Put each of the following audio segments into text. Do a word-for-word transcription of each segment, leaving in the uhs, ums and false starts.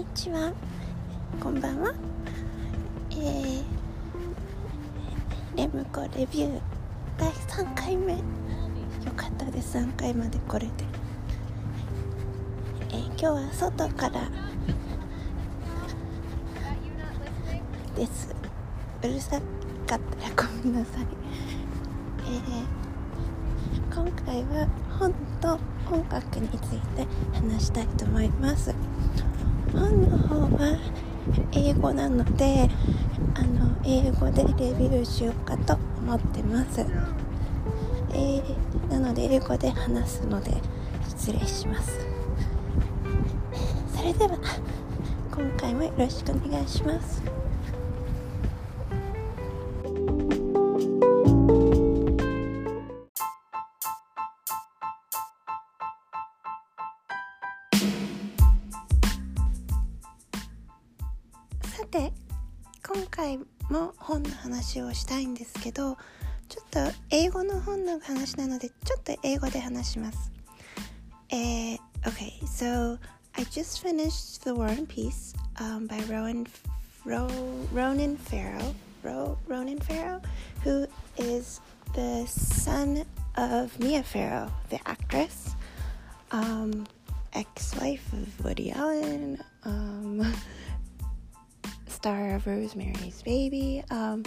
ちは、こんばんは。えー、レムコレビューだいさんかいめ。よかったです、さんかいまでこれで。えー、今日は外からです。うるさかったらごめんなさい。えー、今回は本と音楽について話したいと思います。本の方は英語なので、あの英語でレビューしようかと思ってます。えー、なので英語で話すので失礼します。それでは今回もよろしくお願いします。さて、今回も本の話をしたいんですけど、ちょっと英語の本の話なのでちょっと英語で話します。えー、Okay, so I just finished The War and Peace um, by Rowan, Ro, Ronan Farrow, Ro, Ronan Farrow, who is the son of Mia Farrow, the actress, um, ex-wife of Woody Allen, um, star of Rosemary's Baby. Um,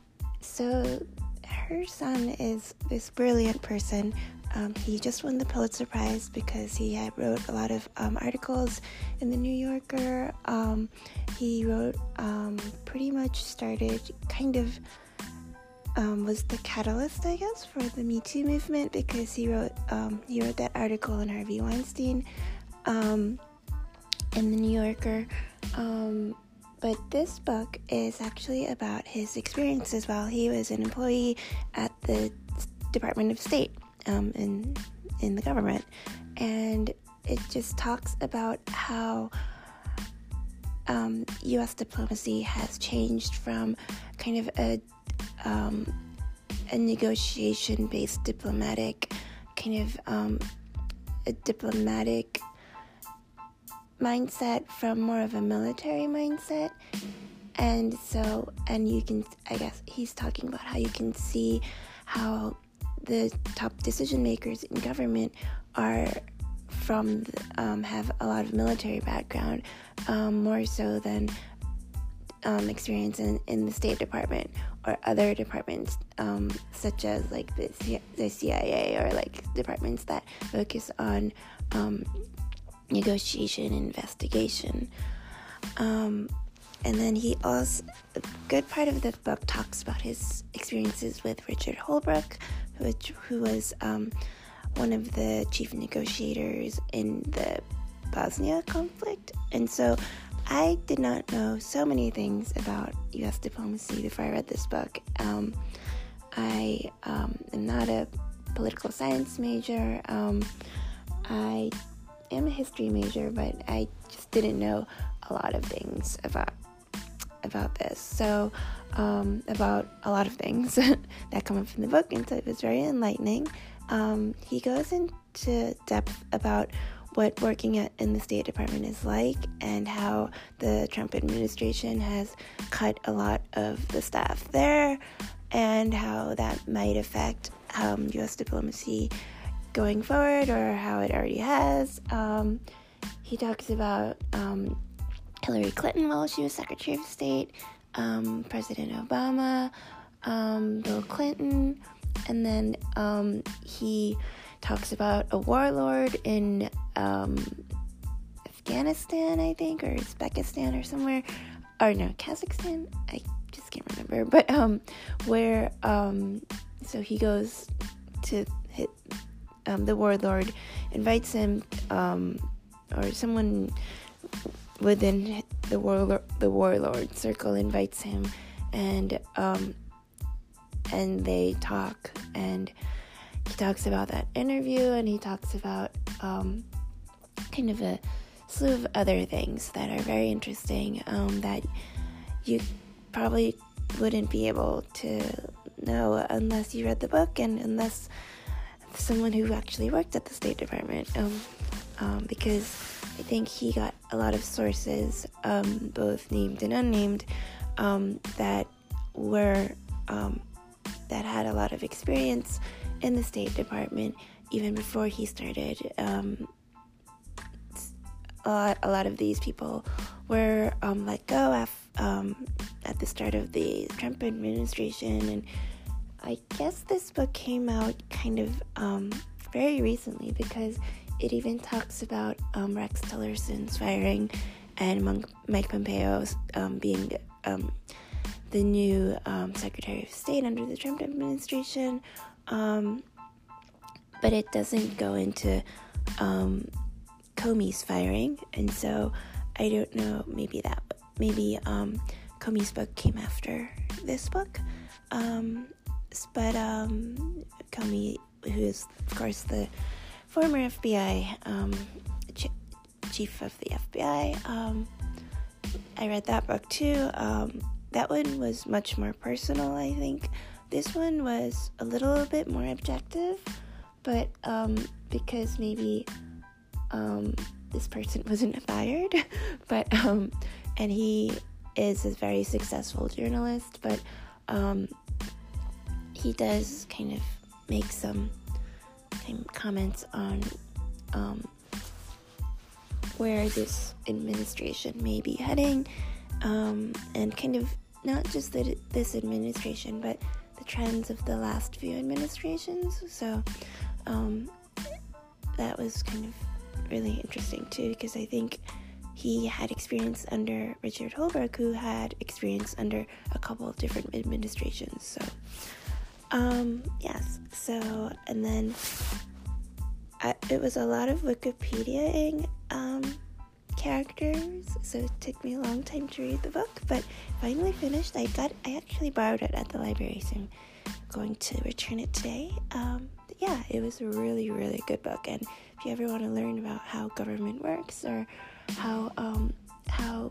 so her son is this brilliant person. Um, he just won the Pulitzer Prize because he had wrote a lot of um, articles in the New Yorker. Um, he wrote, um, pretty much started kind of, um, was the catalyst, I guess, for the Me Too movement because he wrote, um, he wrote that article on Harvey Weinstein, um, in the New Yorker. Um, but this book is actually about his experiences while he was an employee at the Department of State. Um, in in the government, and it just talks about how um, U S diplomacy has changed from kind of a um, a negotiation-based diplomatic kind of um, a diplomatic mindset from more of a military mindset. And so, and you can, I guess he's talking about how you can see how the top decision makers in government are from, um, have a lot of military background, um, more so than um, experience in, in the State Department or other departments, um, such as like the, C- the C I A or like departments that focus on um, negotiation and investigation. Um, and then he also, a good part of the book talks about his experiences with Richard Holbrooke, which who was um, one of the chief negotiators in the Bosnia conflict. And so I did not know so many things about U S diplomacy before I read this book. Um, I um, am not a political science major. Um, I am a history major, but I just didn't know a lot of things about about this. So um, about a lot of things that come up in the book, and so it was very enlightening. Um, he goes into depth about what working at in the State Department is like and how the Trump administration has cut a lot of the staff there and how that might affect um, U S diplomacy going forward or how it already has. Um, he talks about um, Hillary Clinton while she was Secretary of State, um, President Obama, um, Bill Clinton, and then um, he talks about a warlord in um, Afghanistan, I think, or Uzbekistan or somewhere, or no, Kazakhstan, I just can't remember, but um, where, um, so he goes to hit, um, the warlord invites him, um, or someone within the warlord, the warlord circle invites him, and um, and they talk, and he talks about that interview, and he talks about um, kind of a slew of other things that are very interesting, um, that you probably wouldn't be able to know unless you read the book and unless someone who actually worked at the State Department, um, um, because I think he got a lot of sources, um, both named and unnamed, um, that were um, that had a lot of experience in the State Department even before he started. Um, a, lot, a lot of these people were um, let go af- um, at the start of the Trump administration, and I guess this book came out kind of um, very recently because it even talks about um, Rex Tillerson's firing and Mike Pompeo's um, being um, the new um, Secretary of State under the Trump administration. Um, but it doesn't go into um, Comey's firing, and so I don't know, maybe that, maybe um, Comey's book came after this book. Um, but um, Comey, who is, of course, the former F B I, um, ch- chief of the F B I, um, I read that book too. Um, that one was much more personal, I think. This one was a little bit more objective, but um, because maybe um, this person wasn't fired, but um, and he is a very successful journalist, but um, he does kind of make some comments on um, where this administration may be heading, um, and kind of not just the, this administration, but the trends of the last few administrations. So um, that was kind of really interesting too, because I think he had experience under Richard Holbrooke, who had experience under a couple of different administrations. So Um, yes, so, and then I, it was a lot of Wikipedia-ing um, characters, so it took me a long time to read the book, but finally finished. I got, I actually borrowed it at the library, so I'm going to return it today. Um, but yeah, it was a really, really good book, and if you ever want to learn about how government works, or how, um, how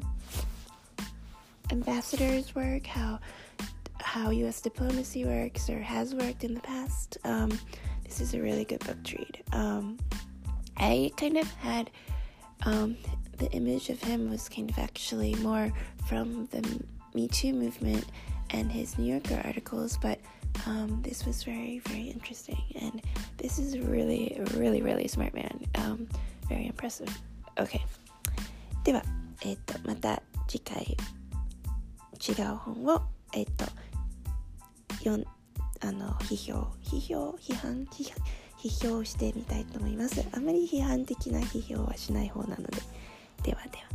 ambassadors work, how how U S diplomacy works or has worked in the past, um, this is a really good book to read. Um, I kind of had, um, the image of him was kind of actually more from the Me Too movement and his New Yorker articles, but um, this was very, very interesting, and this is a really, really, really smart man. Um, very impressive. Okay. では、えっと、また次回違う本を、えっと、よんあの批評批評批判批批評してみたいと思います。あまり批判的な批評はしない方なので、ではでは。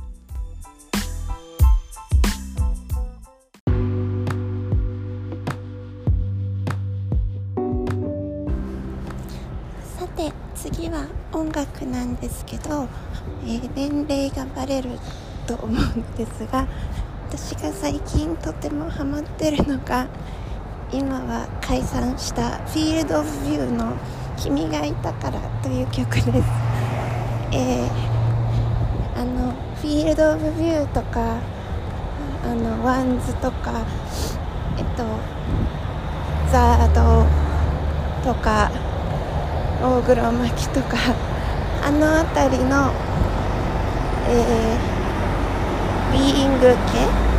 さて次は音楽なんですけど、えー、年齢がバレると思うんですが、私が最近とてもハマってるのが、今は解散したフィールド・オブ・ビューの君がいたからという曲です。えー、あのフィールド・オブ・ビューとかあのワンズとかえっとザードとか大黒摩季とかあのあたりの、えー、ビーイング系、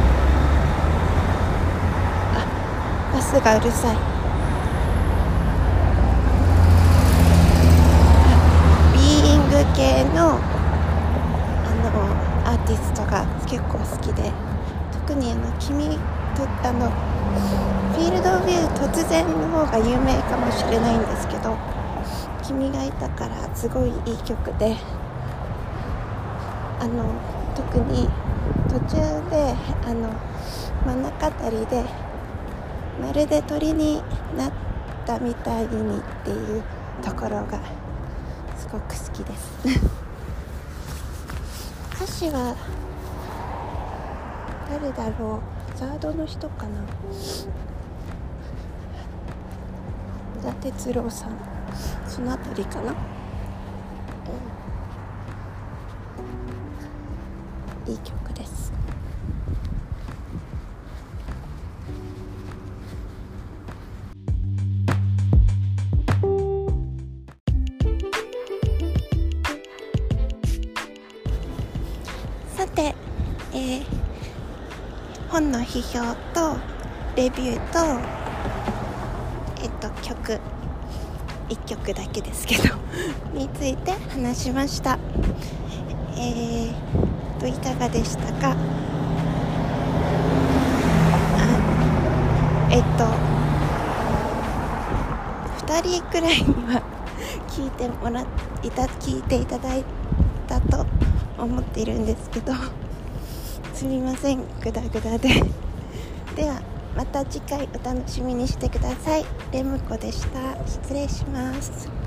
バスがうるさい。ビーイング系のあのアーティストが結構好きで、特にあの君とあのフィールド・オブ・ビュー突然の方が有名かもしれないんですけど、君がいたからすごいいい曲で、あの特に途中であの真ん中あたりでまるで鳥になったみたいにっていうところがすごく好きです歌詞は誰だろう、ザードの人かな、宇田哲郎さん、そのあたりかな、うん、いい曲です。 本の批評とレビューとえっと曲いっきょくだけですけどについて話しました。えーといかがでしたか？あえっとふたりくらいには聞いてもらいた聞いていただいたと思っているんですけど、すみません、グダグダでではまた次回お楽しみにしてください。レムコでした。失礼します。